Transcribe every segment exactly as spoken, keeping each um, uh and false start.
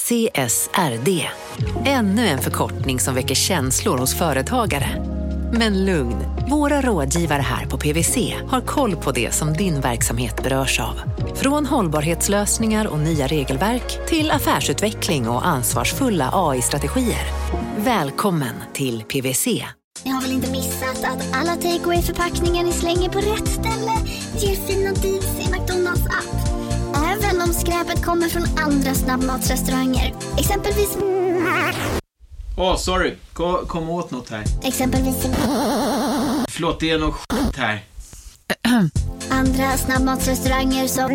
C S R D. Ännu en förkortning som väcker känslor hos företagare. Men lugn, våra rådgivare här på P W C har koll på det som din verksamhet berörs av. Från hållbarhetslösningar och nya regelverk till affärsutveckling och ansvarsfulla A I-strategier. Välkommen till P W C. Ni har väl inte missat att alla takeaway-förpackningar ni slänger på rätt ställe ger fina deals i McDonalds app. Även om skräpet kommer från andra snabbmatsrestauranger. Exempelvis... Åh, oh, sorry. Kom, kom åt något här. Exempelvis... Förlåt, det är något skit här. Andra snabbmatsrestauranger som...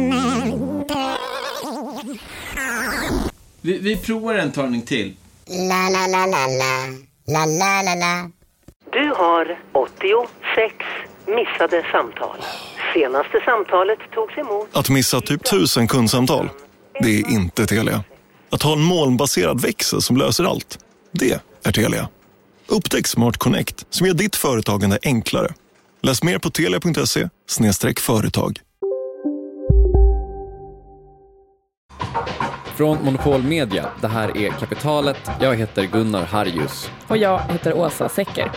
Vi, vi provar en talning till. La la la la la. La la la la. Du har åttiosex missade samtal. Senaste samtalet togs emot... Att missa typ tusen kundsamtal, det är inte Telia. Att ha en molnbaserad växel som löser allt, det är Telia. Upptäck Smart Connect som gör ditt företagande enklare. Läs mer på telia punkt se snedstreck företag. Från Monopol Media, det här är Kapitalet. Jag heter Gunnar Harjus. Och jag heter Åsa Secker.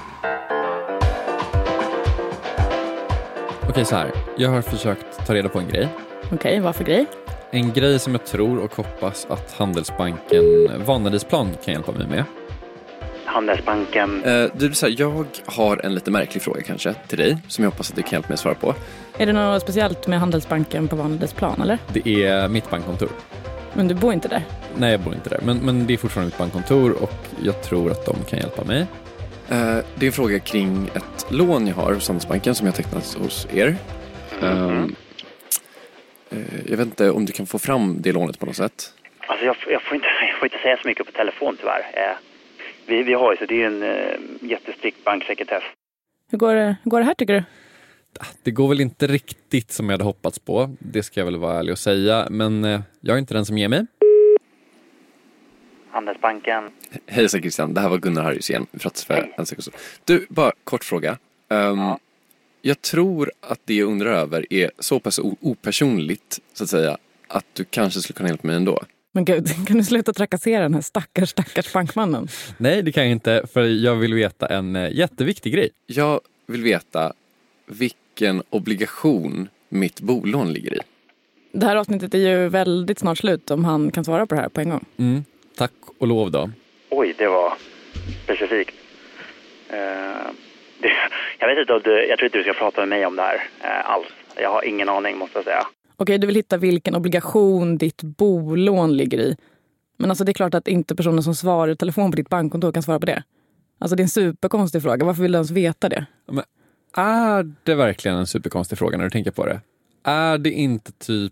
Okej, så här. Jag har försökt ta reda på en grej. Okej, vad för grej? En grej som jag tror och hoppas att Handelsbanken Vanadisplan kan hjälpa mig med. Handelsbanken... Eh, du, så här, jag har en lite märklig fråga kanske till dig som jag hoppas att du kan hjälpa mig svara på. Är det något speciellt med Handelsbanken på Vanadisplan, eller? Det är mitt bankkontor. Men du bor inte där? Nej, jag bor inte där. Men, men det är fortfarande mitt bankkontor och jag tror att de kan hjälpa mig. Eh, det är en fråga kring ett lån jag har hos Handelsbanken som jag tecknat hos er. Mm. Eh, jag vet inte om du kan få fram det lånet på något sätt. Alltså jag, jag, får, inte, jag får inte säga så mycket på telefon tyvärr. Eh, vi, vi har ju så det är en eh, jättestrikt banksekretess. Hur går det, hur går det här tycker du? Det går väl inte riktigt som jag hade hoppats på. Det ska jag väl vara ärlig och säga. Men eh, jag är inte den som ger mig. Handelsbanken. Hejsan Christian, det här var Gunnar Harjus igen. För en sekund. Du, bara kort fråga. Um, ja. Jag tror att det jag undrar över är så pass opersonligt, så att säga, att du kanske skulle kunna hjälpa mig ändå. Men gud, kan du sluta trakassera den här stackars, stackars bankmannen? Nej, det kan jag inte, för jag vill veta en uh, jätteviktig grej. Jag vill veta vilken obligation mitt bolån ligger i. Det här avsnittet är ju väldigt snart slut om han kan svara på det här på en gång. Mm, tack och lov då. Oj, det var specifikt. Uh, det, jag vet inte om du, jag tror inte du ska prata med mig om det här uh, alls. Jag har ingen aning, måste jag säga. Okej, du vill hitta vilken obligation ditt bolån ligger i. Men alltså det är klart att inte personen som svarar i telefon på ditt bankkontor kan svara på det. Alltså det är en superkonstig fråga. Varför vill du ens veta det? Men är det verkligen en superkonstig fråga när du tänker på det? Är det inte typ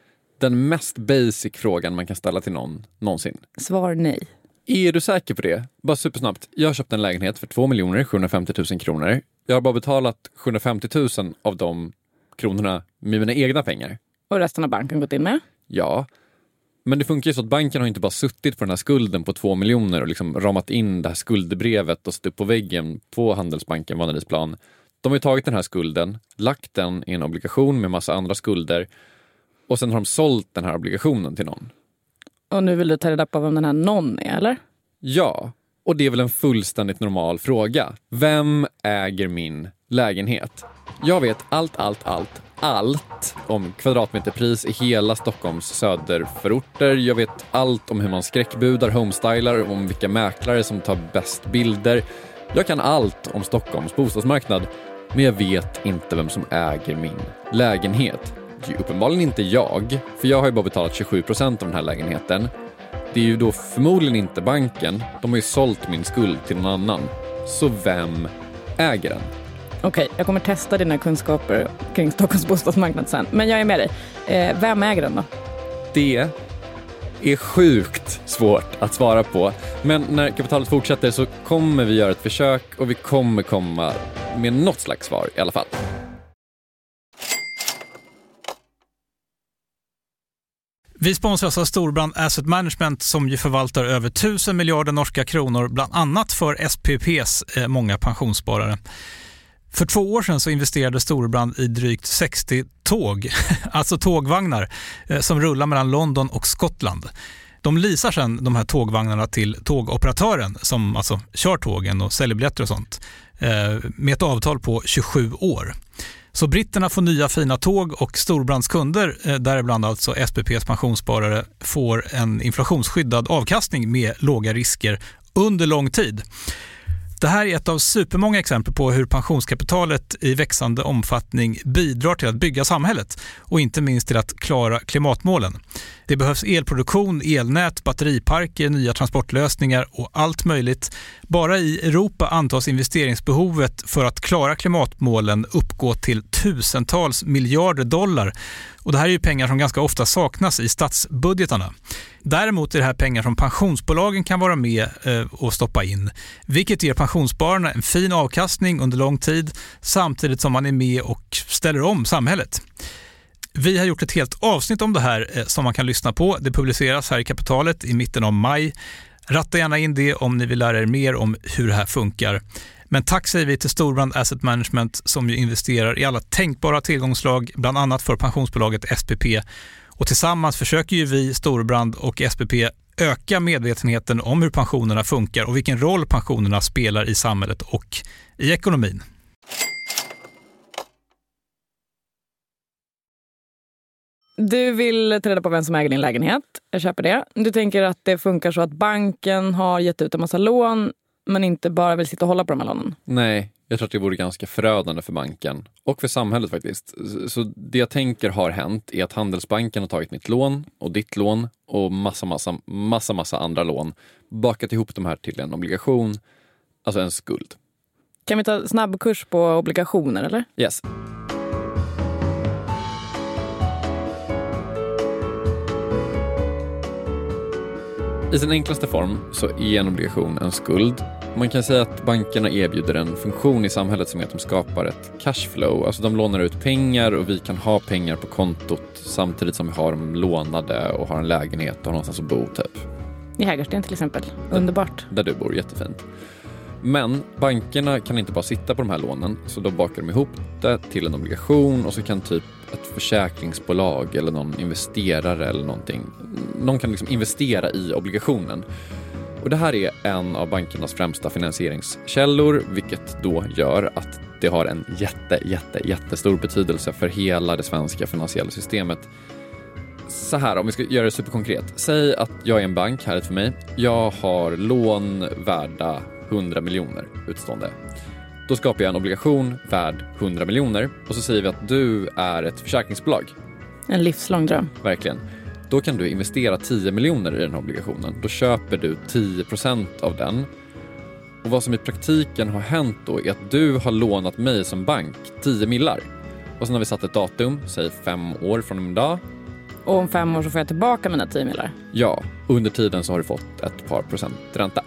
den mest basic frågan man kan ställa till någon någonsin? Svar nej. Är du säker på det? Bara supersnabbt. Jag har köpt en lägenhet för två miljoner sjuhundrafemtio tusen kronor. Jag har bara betalat sjuhundrafemtio tusen av de kronorna med mina egna pengar. Och resten har banken gått in med? Ja. Men det funkar ju så att banken har inte bara suttit på den här skulden på två miljoner och liksom ramat in det här skuldebrevet och stått på väggen på Handelsbanken Vanadisplan. De har ju tagit den här skulden, lagt den i en obligation med massa andra skulder och sen har de sålt den här obligationen till någon. Och nu vill du ta reda på vem den här någon är, eller? Ja, och det är väl en fullständigt normal fråga. Vem äger min lägenhet? Jag vet allt, allt, allt, allt om kvadratmeterpris i hela Stockholms söderförorter. Jag vet allt om hur man skräckbudar, homestylar, om vilka mäklare som tar bäst bilder. Jag kan allt om Stockholms bostadsmarknad, men jag vet inte vem som äger min lägenhet. Det är uppenbarligen inte jag, för jag har ju bara betalat tjugosju procent av den här lägenheten. Det är ju då förmodligen inte banken. De har ju sålt min skuld till någon annan. Så vem äger den? Okej, jag kommer testa dina kunskaper kring Stockholms bostadsmarknad sen. Men jag är med dig. Eh, vem äger den då? Det är sjukt svårt att svara på. Men när kapitalet fortsätter så kommer vi göra ett försök och vi kommer komma med något slags svar i alla fall. Vi sponsras av Storbrand Asset Management som ju förvaltar över tusen miljarder norska kronor, bland annat för S P P:s eh, många pensionssparare. För två år sedan så investerade Storbrand i drygt sextio tåg, alltså tågvagnar, eh, som rullar mellan London och Skottland. De leasar sedan de här tågvagnarna till tågoperatören som alltså kör tågen och säljer biljetter och sånt med ett avtal på tjugosju år. Så britterna får nya fina tåg och Storbrandskunder, däribland alltså S P P:s pensionssparare, får en inflationsskyddad avkastning med låga risker under lång tid. Det här är ett av supermånga exempel på hur pensionskapitalet i växande omfattning bidrar till att bygga samhället och inte minst till att klara klimatmålen. Det behövs elproduktion, elnät, batteriparker, nya transportlösningar och allt möjligt. Bara i Europa antas investeringsbehovet för att klara klimatmålen uppgå till tusentals miljarder dollar. Och det här är ju pengar som ganska ofta saknas i statsbudgetarna. Däremot är det här pengar som pensionsbolagen kan vara med och stoppa in, vilket ger pensionsspararna en fin avkastning under lång tid samtidigt som man är med och ställer om samhället. Vi har gjort ett helt avsnitt om det här som man kan lyssna på. Det publiceras här i Kapitalet i mitten av maj. Ratta gärna in det om ni vill lära er mer om hur det här funkar. Men tack säger vi till Storbrand Asset Management som ju investerar i alla tänkbara tillgångslag, bland annat för pensionsbolaget S P P. Och tillsammans försöker ju vi, Storbrand och S P P, öka medvetenheten om hur pensionerna funkar och vilken roll pensionerna spelar i samhället och i ekonomin. Du vill ta reda på vem som äger din lägenhet. Jag köper det. Du tänker att det funkar så att banken har gett ut en massa lån men inte bara vill sitta och hålla på de här lånen. Nej, jag tror att det vore ganska förödande för banken och för samhället faktiskt. Så det jag tänker har hänt är att Handelsbanken har tagit mitt lån och ditt lån och massa, massa, massa, massa andra lån. Bakat ihop de här till en obligation, alltså en skuld. Kan vi ta snabbkurs på obligationer eller? Yes. I sin enklaste form så är en obligation en skuld. Man kan säga att bankerna erbjuder en funktion i samhället som är att de skapar ett cashflow. Alltså de lånar ut pengar och vi kan ha pengar på kontot samtidigt som vi har dem lånade och har en lägenhet och har någonstans att bo typ. I Hägersten till exempel. Underbart. Där, där du bor, jättefint. Men bankerna kan inte bara sitta på de här lånen så då bakar de ihop det till en obligation och så kan typ ett försäkringsbolag eller någon investerare eller någonting, någon kan liksom investera i obligationen. Och det här är en av bankernas främsta finansieringskällor, vilket då gör att det har en jätte, jätte, jättestor betydelse för hela det svenska finansiella systemet. Så här, om vi ska göra det superkonkret. Säg att jag är en bank, här för mig. Jag har lån värda hundra miljoner utstående. Då skapar jag en obligation värd hundra miljoner och så säger vi att du är ett försäkringsbolag. En livslång dröm. Verkligen. Då kan du investera tio miljoner i den här obligationen. Då köper du tio procent av den. Och vad som i praktiken har hänt då är att du har lånat mig som bank tio millar. Och sen har vi satt ett datum, säg fem år från en dag. Och om fem år så får jag tillbaka mina tio millar? Ja, under tiden så har du fått ett par procent ränta.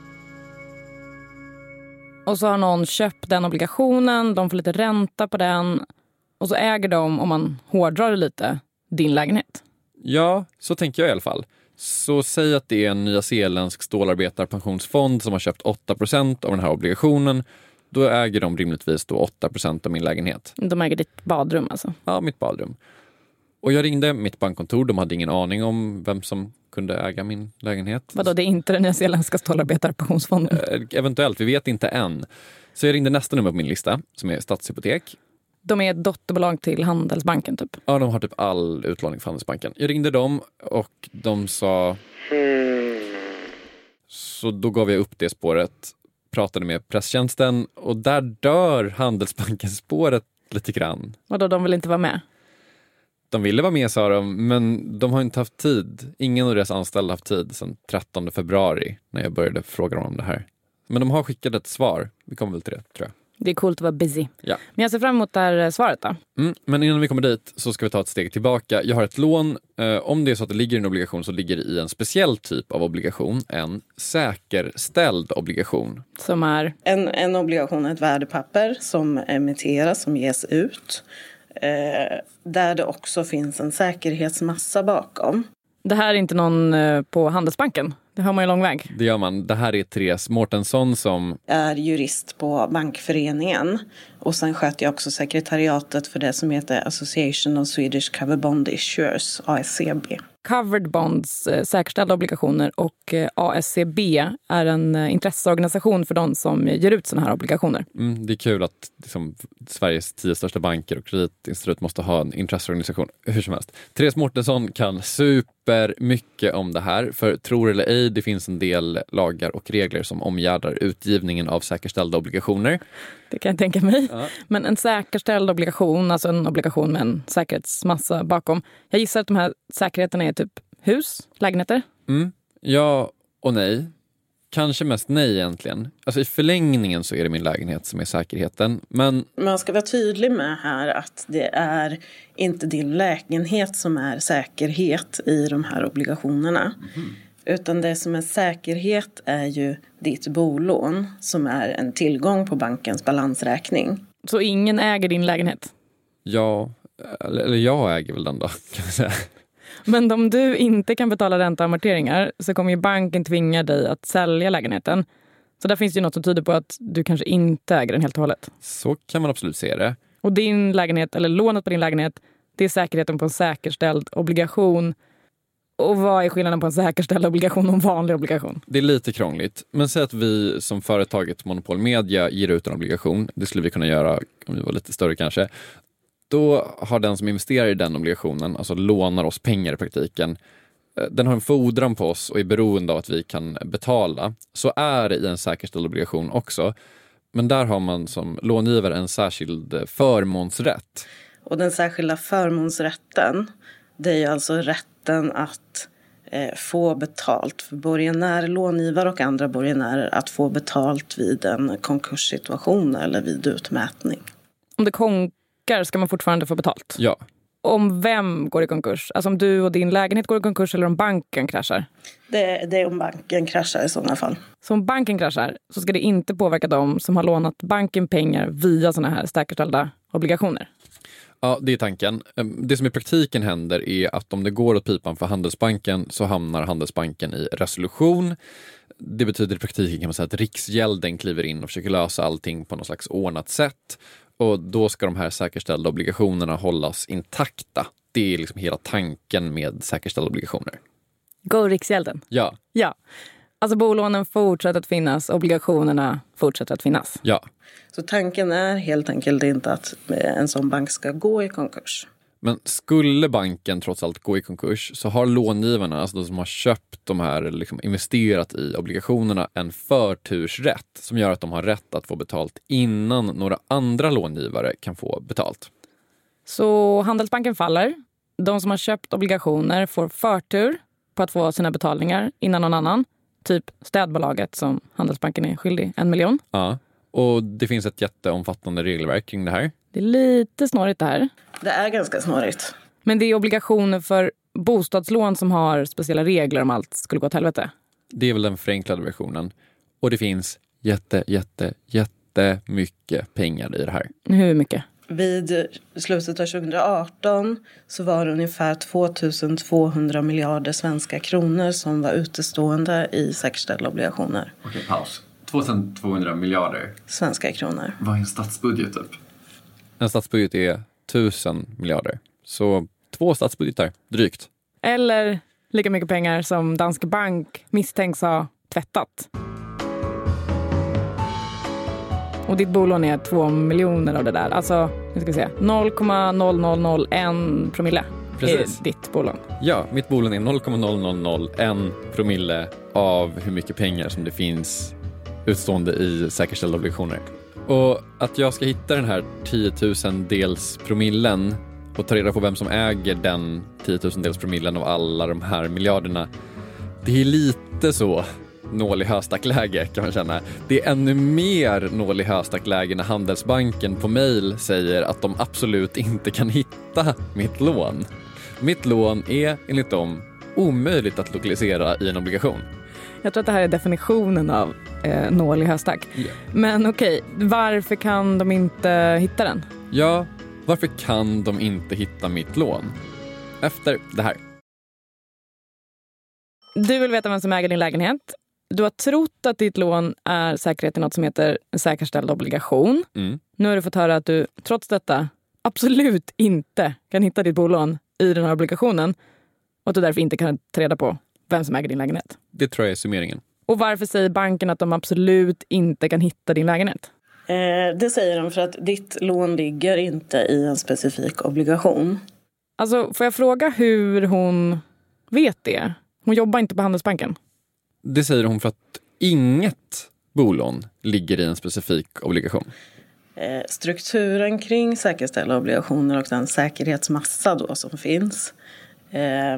Och så har någon köpt den obligationen, de får lite ränta på den och så äger de, om man hårdrar det lite, din lägenhet. Ja, så tänker jag i alla fall. Så säg att det är en nyzeeländsk stålarbetarpensionsfond som har köpt åtta procent av den här obligationen. Då äger de rimligtvis då åtta procent av min lägenhet. De äger ditt badrum alltså? Ja, mitt badrum. Och jag ringde mitt bankkontor, de hade ingen aning om vem som kunde äga min lägenhet. Vadå, det är inte den nyzeeländska stålarbetarpensionsfonden? Eh, eventuellt, vi vet inte än. Så jag ringde nästa nummer på min lista, som är Stadshypotek. De är ett dotterbolag till Handelsbanken typ? Ja, de har typ all utlåning för Handelsbanken. Jag ringde dem och de sa... Så då gav jag upp det spåret, pratade med presstjänsten och där dör Handelsbankens spåret lite grann. Vadå, de vill inte vara med? De ville vara med, sa de, men de har inte haft tid. Ingen av deras anställda har haft tid sedan trettonde februari när jag började fråga dem om det här. Men de har skickat ett svar. Vi kommer väl till det, tror jag. Det är coolt att vara busy. Ja. Men jag ser fram emot det här svaret då. Mm, men innan vi kommer dit så ska vi ta ett steg tillbaka. Jag har ett lån. Eh, om det är så att det ligger i en obligation så ligger det i en speciell typ av obligation. En säkerställd obligation. Som är? En, en obligation är ett värdepapper som emitteras, som ges ut. Eh, där det också finns en säkerhetsmassa bakom. Det här är inte någon eh, på Handelsbanken? Det har man ju lång väg. Det gör man. Det här är Therese Mårtensson som är jurist på Bankföreningen. Och sen sköter jag också sekretariatet för det som heter Association of Swedish Covered Bond Issuers, A S C B. Covered Bonds, eh, säkerställda obligationer, och eh, A S C B är en eh, intresseorganisation för de som ger ut såna här obligationer. Mm, det är kul att liksom, Sveriges tio största banker och kreditinstitut måste ha en intresseorganisation. Hur som helst. Therese Mårtensson kan super mycket om det här. För tror eller ej, det finns en del lagar och regler som omgärdar utgivningen av säkerställda obligationer. Det kan jag tänka mig. Ja. Men en säkerställd obligation, alltså en obligation med en säkerhetsmassa bakom. Jag gissar att de här säkerheterna är typ hus, lägenheter. Mm. Ja och nej. Kanske mest nej egentligen. Alltså i förlängningen så är det min lägenhet som är säkerheten. Men man ska vara tydlig med här att det är inte din lägenhet som är säkerhet i de här obligationerna. Mm. Utan det som är säkerhet är ju ditt bolån som är en tillgång på bankens balansräkning. Så ingen äger din lägenhet? Ja, eller jag äger väl den då, kan man säga. Men om du inte kan betala ränta och amorteringar så kommer ju banken tvinga dig att sälja lägenheten. Så där finns det ju något som tyder på att du kanske inte äger den helt och hållet. Så kan man absolut se det. Och din lägenhet, eller lånet på din lägenhet, det är säkerheten på en säkerställd obligation. Och vad är skillnaden på en säkerställd obligation och en vanlig obligation? Det är lite krångligt. Men säg att vi som företaget Monopol Media ger ut en obligation. Det skulle vi kunna göra om vi var lite större kanske. Då har den som investerar i den obligationen, alltså lånar oss pengar i praktiken, den har en fordran på oss och är beroende av att vi kan betala. Så är det i en säkerställd obligation också. Men där har man som långivare en särskild förmånsrätt. Och den särskilda förmånsrätten, det är ju alltså rätten att eh, få betalt för borgenärer, långivare och andra borgenärer att få betalt vid en konkurssituation eller vid utmätning. Om det konkar ska man fortfarande få betalt? Ja. Om vem går i konkurs? Alltså om du och din lägenhet går i konkurs eller om banken kraschar? Det, det är om banken kraschar i sådana fall. Så om banken kraschar så ska det inte påverka dem som har lånat banken pengar via sådana här säkerställda obligationer? Ja, det är tanken. Det som i praktiken händer är att om det går åt pipan för Handelsbanken så hamnar Handelsbanken i resolution. Det betyder i praktiken kan man säga att Riksgälden kliver in och försöker lösa allting på något slags ordnat sätt. Och då ska de här säkerställda obligationerna hållas intakta. Det är liksom hela tanken med säkerställda obligationer. Go Riksgälden? Ja. Ja. Alltså bolånen fortsätter att finnas, obligationerna fortsätter att finnas. Ja. Så tanken är helt enkelt inte att en sån bank ska gå i konkurs. Men skulle banken trots allt gå i konkurs så har långivarna, alltså de som har köpt de här, liksom investerat i obligationerna, en förtursrätt som gör att de har rätt att få betalt innan några andra långivare kan få betalt. Så Handelsbanken faller. De som har köpt obligationer får förtur på att få sina betalningar innan någon annan. Typ städbolaget som Handelsbanken är skyldig en miljon. Ja, och det finns ett jätteomfattande regelverk kring det här. Det är lite snårigt det här. Det är ganska snårigt. Men det är obligationer för bostadslån som har speciella regler om allt skulle gå åt helvete. Det är väl den förenklade versionen. Och det finns jätte, jätte, jättemycket pengar i det här. Hur mycket? Vid slutet av tjugo arton så var det ungefär tvåtusentvåhundra miljarder svenska kronor som var utestående i säkerställda obligationer. Okej, paus. tvåtusentvåhundra miljarder. Svenska kronor. Vad är en statsbudget typ? En statsbudget är tusen miljarder. Så två statsbudgetar, drygt. Eller lika mycket pengar som Danske Bank misstänks ha tvättat. Och ditt bolån är två miljoner av det där. Alltså, nu ska vi se, noll komma noll noll noll en promille. Precis. Är ditt bolån. Ja, mitt bolån är noll komma noll noll noll en promille av hur mycket pengar som det finns utstående i säkerställda obligationer. Och att jag ska hitta den här tiotusen dels promillen och ta reda på vem som äger den tiotusen dels promillen av alla de här miljarderna, det är lite så nål i höstackläge kan man känna. Det är ännu mer nål i höstackläge när Handelsbanken på mejl säger att de absolut inte kan hitta mitt lån. Mitt lån är enligt dem omöjligt att lokalisera i en obligation. Jag tror att det här är definitionen av eh, nål i höstack. Yeah. Men okej, varför kan de inte hitta den? Ja, varför kan de inte hitta mitt lån? Efter det här. Du vill veta vem som äger din lägenhet. Du har trott att ditt lån är säkerhet i något som heter en säkerställd obligation. Mm. Nu har du fått höra att du trots detta absolut inte kan hitta ditt bolån i den här obligationen. Och att du därför inte kan ta reda på vem som äger din lägenhet. Det tror jag är summeringen. Och varför säger banken att de absolut inte kan hitta din lägenhet? Eh, det säger de för att ditt lån ligger inte i en specifik obligation. Alltså, får jag fråga hur hon vet det? Hon jobbar inte på Handelsbanken. Det säger hon för att inget bolån ligger i en specifik obligation. Eh, strukturen kring säkerställda obligationer och den säkerhetsmassa då som finns eh,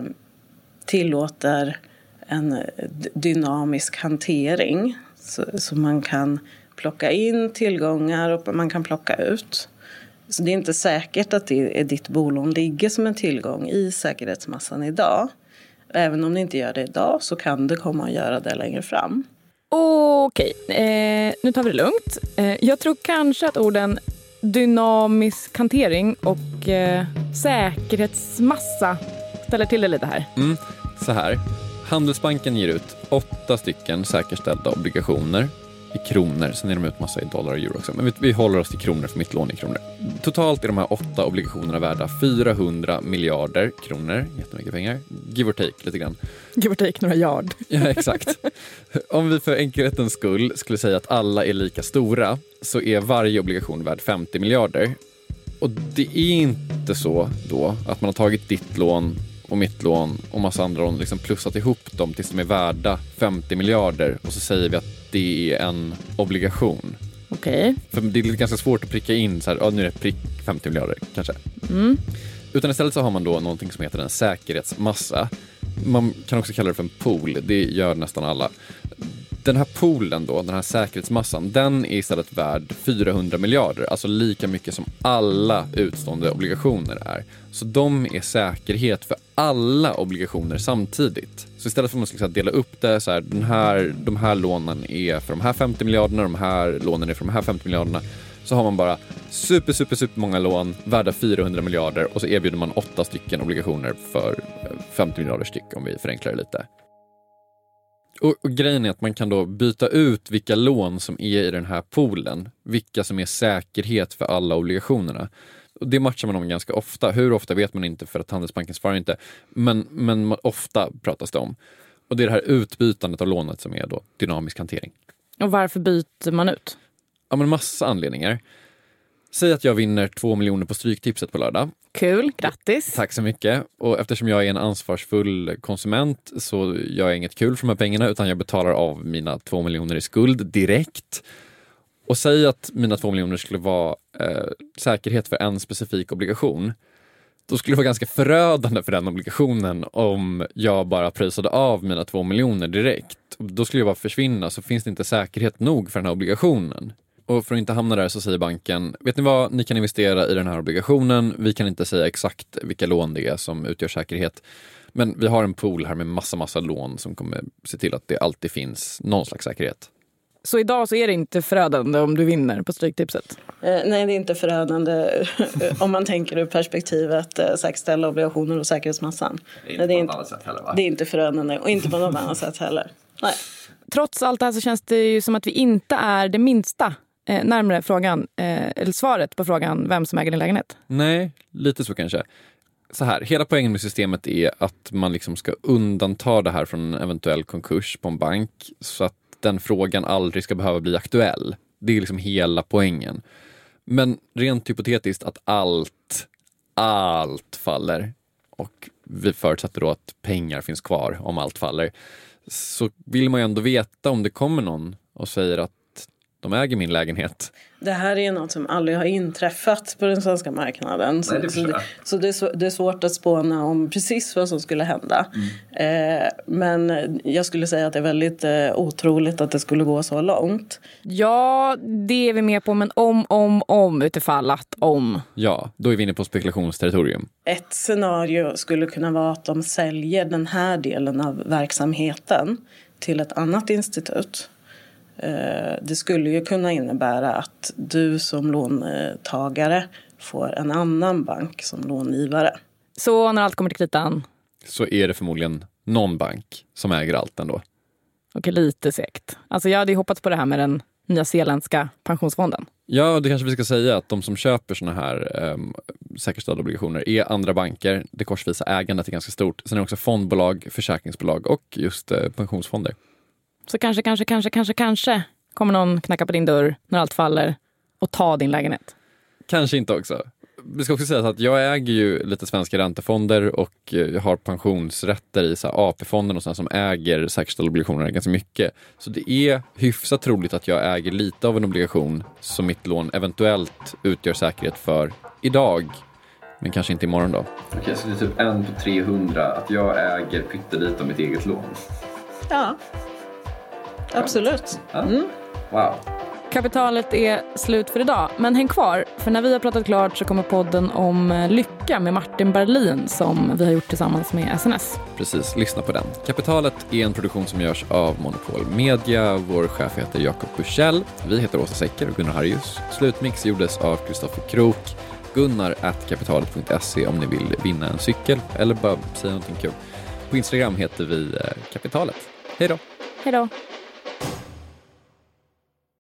tillåter en d- dynamisk hantering. Så, så man kan plocka in tillgångar och man kan plocka ut. Så det är inte säkert att det är ditt bolån ligger som en tillgång i säkerhetsmassan idag. Även om det inte gör det idag så kan det komma att göra det längre fram. Okej, eh, nu tar vi det lugnt. Eh, jag tror kanske att orden dynamisk hantering och eh, säkerhetsmassa ställer till det lite här. Mm, så här. Handelsbanken ger ut åtta stycken säkerställda obligationer i kronor. Sen är de ut massa i dollar och euro också. Men vi, vi håller oss till kronor för mitt lån i kronor. Totalt är de här åtta obligationerna värda fyrahundra miljarder kronor. Jättemycket pengar. Give or take lite grann. Give or take några yard. Ja, exakt. Om vi för enkelhetens skull skulle säga att alla är lika stora så är varje obligation värd femtio miljarder. Och det är inte så då att man har tagit ditt lån och mitt lån och massa andra lån liksom plussat ihop dem tills de är värda femtio miljarder och så säger vi att det är en obligation. Okej. För det är ganska svårt att pricka in så här, ja, nu är det prick femtio miljarder kanske. Mm. Utan istället så har man då någonting som heter en säkerhetsmassa. Man kan också kalla det för en pool, det gör nästan alla. Den här poolen då, den här säkerhetsmassan, den är istället värd fyrahundra miljarder. Alltså lika mycket som alla utstående obligationer är. Så de är säkerhet för alla obligationer samtidigt. Så istället för att man ska dela upp det så här, den här, de här lånen är för de här femtio miljarderna, de här lånen är för de här femtio miljarderna. Så har man bara super, super, super många lån värda fyrahundra miljarder och så erbjuder man åtta stycken obligationer för femtio miljarder styck om vi förenklar det lite. Och, och grejen är att man kan då byta ut vilka lån som är i den här poolen. Vilka som är säkerhet för alla obligationerna. Och det matchar man om ganska ofta. Hur ofta vet man inte för att Handelsbanken svarar inte. Men, men ofta pratas det om. Och det är det här utbytandet av lånet som är då dynamisk hantering. Och varför byter man ut? Ja, men massa anledningar. Säg att jag vinner två miljoner på Stryktipset på lördag. Kul, grattis. Tack så mycket. Och eftersom jag är en ansvarsfull konsument så gör jag inget kul för de här pengarna utan jag betalar av mina två miljoner i skuld direkt. Och säg att mina två miljoner skulle vara eh, säkerhet för en specifik obligation. Då skulle det vara ganska förödande för den obligationen om jag bara pröjsade av mina två miljoner direkt. Då skulle jag bara försvinna, så finns det inte säkerhet nog för den här obligationen. Och för att inte hamna där så säger banken, vet ni vad, ni kan investera i den här obligationen. Vi kan inte säga exakt vilka lån det är som utgör säkerhet. Men vi har en pool här med massa, massa lån som kommer se till att det alltid finns någon slags säkerhet. Så idag så är det inte förödande om du vinner på Stryktipset? Eh, nej, det är inte förödande om man tänker ur perspektivet eh, säkerställa obligationer och säkerhetsmassan. Det är inte nej, på något annat sätt heller, va? Det är inte förödande och inte på något annat sätt heller. Nej. Trots allt det här så känns det ju som att vi inte är det minsta eh, närmare frågan, eh, eller svaret på frågan vem som äger din lägenhet. Nej, lite så kanske. Så här, hela poängen med systemet är att man liksom ska undanta det här från en eventuell konkurs på en bank så att den frågan aldrig ska behöva bli aktuell. Det är liksom hela poängen. Men rent hypotetiskt att allt, allt faller och vi förutsätter då att pengar finns kvar om allt faller, så vill man ju ändå veta om det kommer någon och säger att de äger min lägenhet. Det här är något som aldrig har inträffat på den svenska marknaden. Så, Nej, det, så, det, så det, är, det är svårt att spåna om precis vad som skulle hända. Mm. Eh, men jag skulle säga att det är väldigt eh, otroligt att det skulle gå så långt. Ja, det är vi med på, men om, om, om utifall att om. Ja, då är vi inne på spekulationsterritorium. Ett scenario skulle kunna vara att de säljer den här delen av verksamheten till ett annat institut. Det skulle ju kunna innebära att du som låntagare får en annan bank som långivare. Så när allt kommer till kritan? Så är det förmodligen någon bank som äger allt ändå. Okej, lite segt. Alltså jag hade ju hoppats på det här med den nyzeeländska pensionsfonden. Ja, det kanske vi ska säga att de som köper såna här um, säkerställda obligationer är andra banker. Det korsvisa ägandet är ganska stort. Sen är det också fondbolag, försäkringsbolag och just uh, pensionsfonder. Så kanske, kanske, kanske, kanske, kanske kommer någon knacka på din dörr när allt faller och ta din lägenhet. Kanske inte också. Vi ska också säga att jag äger ju lite svenska räntefonder och har pensionsrätter i så här A P-fonden och sådana som äger säkerställda obligationer ganska mycket. Så det är hyfsat troligt att jag äger lite av en obligation som mitt lån eventuellt utgör säkerhet för idag. Men kanske inte imorgon då. Okej, okay, så det är typ en på trehundra att jag äger pyttelite av mitt eget lån. Ja, absolut. Mm. Wow. Kapitalet är slut för idag, men häng kvar, för när vi har pratat klart så kommer podden om lycka med Martin Berlin som vi har gjort tillsammans med S N S. Precis, lyssna på den. Kapitalet är en produktion som görs av Monopol Media. Vår chef heter Jakob Bursell. Vi heter Åsa Secker och Gunnar Harjus. Slutmix gjordes av Kristoffer Krok. Gunnar at kapitalet punkt se om ni vill vinna en cykel eller bara säga någonting kul. På Instagram heter vi Kapitalet. Hej då! Hej då!